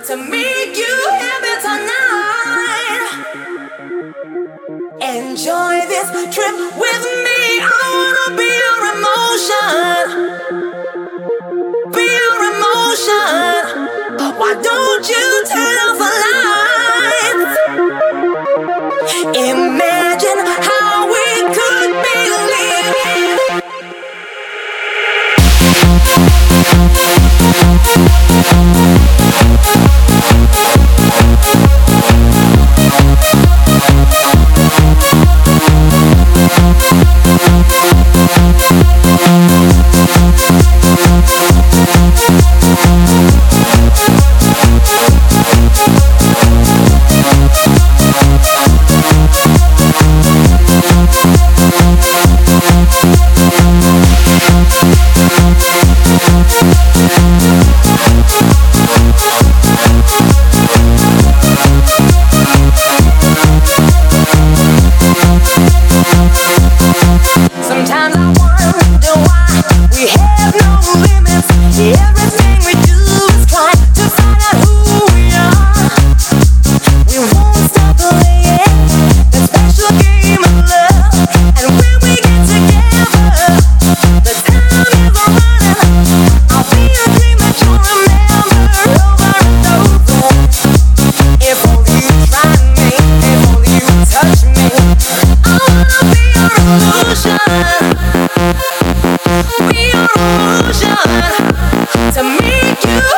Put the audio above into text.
to make you happy tonight. Enjoy this trip with me. I wanna be your emotion. Be your emotion. Why don't you turn off the lights? Imagine how we could be living. Sometimes I wonder why we have no limits. Everything we do is try to find out who we are. We won't stop playing that special game of love. And when we get together, the time is running. I'll be a dream that you'll remember over and over. If only you try me, if only you touch me, I wanna be your illusion. Be your illusion to make you